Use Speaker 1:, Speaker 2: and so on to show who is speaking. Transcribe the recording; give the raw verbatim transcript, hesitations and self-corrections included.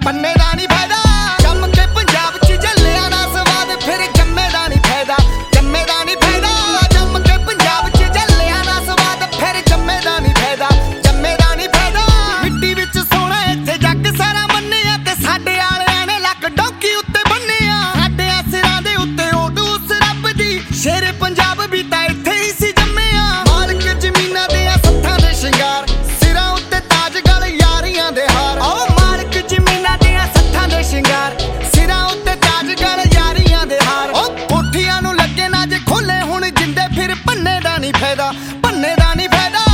Speaker 1: ਪੰਨੇ ਦਾ ਨਹੀਂ ਫਾਇਦਾ। ਜੰਮ ਕੇ ਪੰਜਾਬ ਚ ਜੱਲਿਆਂ ਦਾ ਸਵਾਦ, ਫਿਰ ਜੰਮੇ ਦਾ ਨਹੀਂ ਫਾਇਦਾ, ਜੰਮੇ ਦਾ ਨਹੀਂ ਫਾਇਦਾ। ਜੰਮ ਕੇ ਪੰਜਾਬ ਚ ਜੱਲਿਆਂ ਦਾ ਸਵਾਦ, ਫਿਰ ਜੰਮੇ ਦਾ ਨਹੀਂ ਫਾਇਦਾ, ਜੰਮੇ ਦਾ ਨਹੀਂ ਫਾਇਦਾ। ਮਿੱਟੀ ਵਿੱਚ ਸੋਹਣਾ ਇੱਥੇ ਜੱਗ ਸਾਰਾ ਮੰਨਿਆ, ਤੇ ਸਾਡੇ ਵਾਲਿਆਂ ਨੇ ਲੱਕ ਡੌਂਕੀ ਉੱਤੇ ਬੰਨਿਆ। ਸਾਡੇ ਸਿਰਾਂ ਦੇ ਉੱਤੇ ਓਟ ਉਸ ਰੱਬ ਦੀ, ਸ਼ੇਰ ਪੰਜਾਬ ਵੀ ਤਾਂ ਇੱਥੇ ਹੀ ਸੀ ਜੰਮਿਆ। ਮਾਲਕ ਜ਼ਮੀਨਾਂ ਦੇ ਸੱਥਾਂ ਦੇ ਸ਼ਿੰਗਾਰ, ਸਿਰਾਂ ਉੱਤੇ ਤਾਜ ਗਲ ਯਾਰੀਆਂ ਦੇ ਹਾਰ। ਓ ਮਾਲਕ ਜ਼ਮੀਨਾਂ ਦੇ ਸੱਥਾਂ ਦੇ ਸ਼ਿੰਗਾਰ, ਸਿਰਾਂ ਉੱਤੇ ਤਾਜ ਗਲ ਯਾਰੀਆਂ ਦੇ ਹਾਰ। ਓ ਕੋਠੀਆਂ ਨੂੰ ਲੱਗੇ ਨਾ ਜੇ ਖੋਲੇ ਹੁਣ ਜਿੰਦੇ, ਫਿਰ ਪੰਨੇ ਦਾ ਨਹੀਂ ਫਾਇਦਾ, ਪੰਨੇ ਦਾ ਨਹੀਂ ਫਾਇਦਾ।